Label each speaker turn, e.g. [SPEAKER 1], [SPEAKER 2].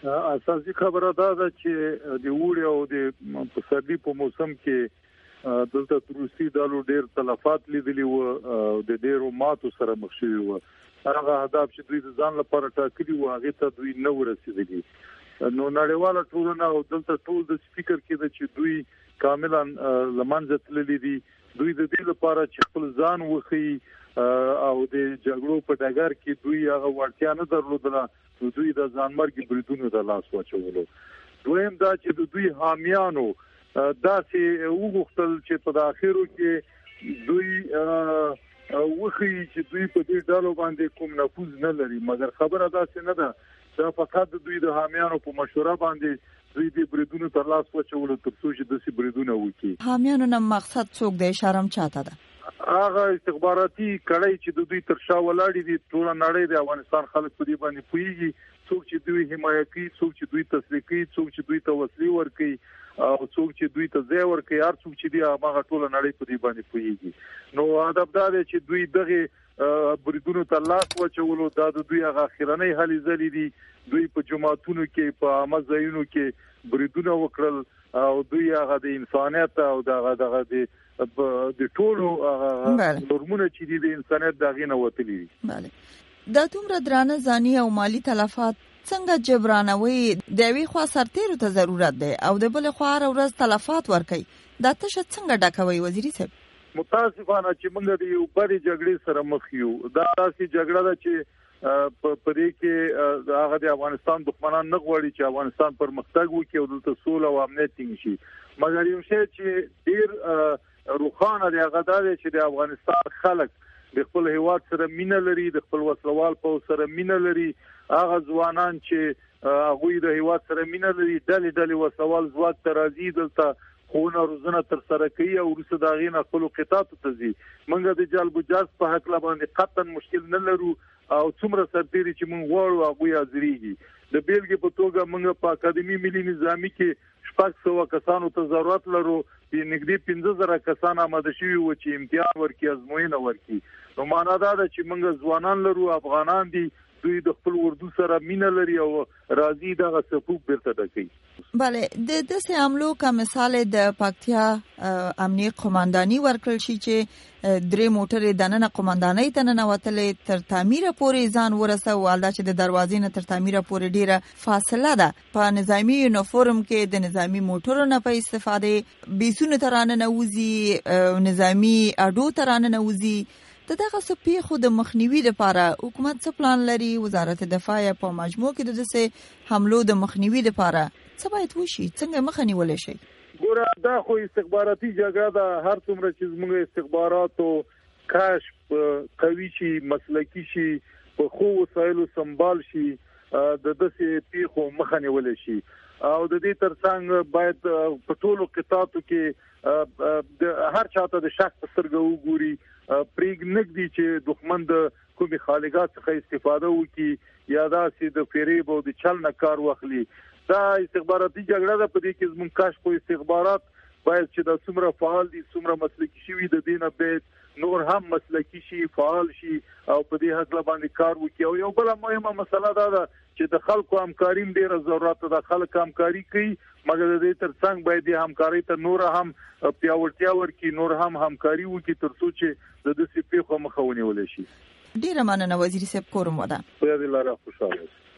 [SPEAKER 1] اساسي خبره ده چې د وړي او د پسرلي په موسم کې دلته روسي دالو ډېر تلفات لیدلي وو د ډېرو ماتو سره مخ شوي وو. هغه هدف چې دوی ځان لپاره ټاکلي وو هغه ته دوی نه ورسېدلي. نو نړیواله ټولنه او دلته ټول د سپیکر کې د چې دوی کاملا لمنځه تللي دي. دوی د دې لپاره چې خپل ځان وخی او د جګړو په ډګر کې دوی هغه ورتیا نه درلودله. دوی د ځانمرګي بریدونو د لاس واچولو. دویم دا چې د دوی حامیانو داسې وغوښتل چې په اخرو کې دوی وخی چې دوی په دې ډالو باندې کوم نفوذ نه لري، مګر خبره داسې نه ده. دا فقط دوی د حامیانو په مشوره باندې دوی د بریدونو تر لاس واچولو تر څو چې د بریدونو وکړي.
[SPEAKER 2] حامیانو نه مقصد څوک دی؟ شرم چاته ده؟
[SPEAKER 1] هغه استخباراتي کړای چې د دوی تر شا ولاړ دي. ټول نړۍ د افغانستان خلک په دې باندې پوهیږي. څوک چې دوی حمایت کوي، څوک چې دوی تسلیح کوي، څوک چې دوی ته وسلې ورکوي او څوک چې دوی ته ځای ورکوي، هر څوک چې دی هغه ټول نړۍ په دې باندې پوهیږي. نو هدف دا دی چې دوی دغه بریدونو ته لاس واچولو. دا د دوی هغه اخرنۍ هلې ځلې دي. دوی په جماعتونو کې په عامه ځایونو کې بریدونه وکړل او دوی هغه د انسانیت او دغه د ټولو نورمونه چې د انسانیت دغه نه وتلي دي.
[SPEAKER 2] بله. دا دومره درانه ځاني او مالی تلفات څنګه جبرانوي؟ د یوې خوا سرتیرو ته ضرورت دی او د بل خوا هر ورځ تلفات ورکوي. دا تشه څنګه ډکوي وزیري صاحب؟
[SPEAKER 1] متاسفانه چې موږ د یو بلې جګړې سره مخ یو. دا داسې جګړه ده چې په دې کې هغه د افغانستان دښمنان نه غواړي چې افغانستان پرمختګ وکړي او دلته سوله او امنیت ټینګ شي. مګر یو شی چې ډیر روښانه دی هغه دا دی چې د افغانستان خلک د خپل هیواد سره مینه لري، د خپل وسلوال په سره مینه لري. هغه ځوانان چې هغه د هیواد سره مینه لري ډلې وسلوال ځواک ته راځي، دلته خونه روزنه تر سره کوي او وروسته دا غینه خپل قطاعت ته ځي. موږ د جلب جاز په حق باندې قطعا مشکل نه لرو او څومره سرتیري چې موږ غواړو هغه حاضرېږي. د بیلګې په توګه موږ په اکاډمي ملي نظامی کې 600 کسانو ته ضرورت لرو. نږدې 15000 کسان آماده شوي وو چې امتحان ورکړي، ازموینه ورکړي. نو معنا دا ده چې موږ ځوانان لرو، افغانان دي، دوی د خپل اردو سره مینه لري او راځي دغه صفوف بیرته ډکوي.
[SPEAKER 2] بله. د داسې عملو که مثال د پکتیا امنیه قمانداني ورکړل شي چې 3 موټرې دننه قماندانۍ ته ننوتلې، تر تعمیره پورې ځان ورسوه. والله چې د دروازې نه تر تعمیره پورې ډیره فاصله ده. په نظامی یونیفورم کې د نظامی موټرو نه په استفاده بیسونو ته راننوځي، نظامی اډو ته راننوځي. د دغه پیښو د مخنیوي لپاره حکومت څه پلان لري؟ وزارت دفاع په مجموع کې د داسې حملو د مخنیوي لپاره څه باید وشي؟ څنګه مخه نیول شي؟
[SPEAKER 1] ګوره دا خو استخباراتي جګړه ده. هر څومره چې موږ استخباراتو کشف قوي شي، مسلکي شي، په خو وسایلو سمبال شي، د داسې پیښو مخه نیول شي. او د دې ترڅنګ باید په ټولو قطاعاتو کې هر چاته د شک په سترګه وګوري، پریګ نګدي چې دښمن د کومي خالقات څخه استفاده وکړي یا داسې د فریب او د چل نه کار واخلي. دا استخباراتي جګړه ده. په دې کې زموږ کشف او استخبارات باید چې د څومره فعال دي، څومره مسلکي شي، د دینه باید نور هم مسلکي شي، فعال شي او په دې حق باندې کار وکړي. او یو بل مهمه مسله ده چې د خلکو همکاري ډیره ضرورت ده. خلک همکاري کوي، مګر د دې ترڅنګ باید د همکاري ته نور هم پیاوړتیا ورکړي، نور هم همکاري وکړي تر څو چې د دې پیښو مخه ونیول شي.
[SPEAKER 2] ډیره مننه وزیر صاحب. کوم ودا.
[SPEAKER 1] په دې لاره خوشاله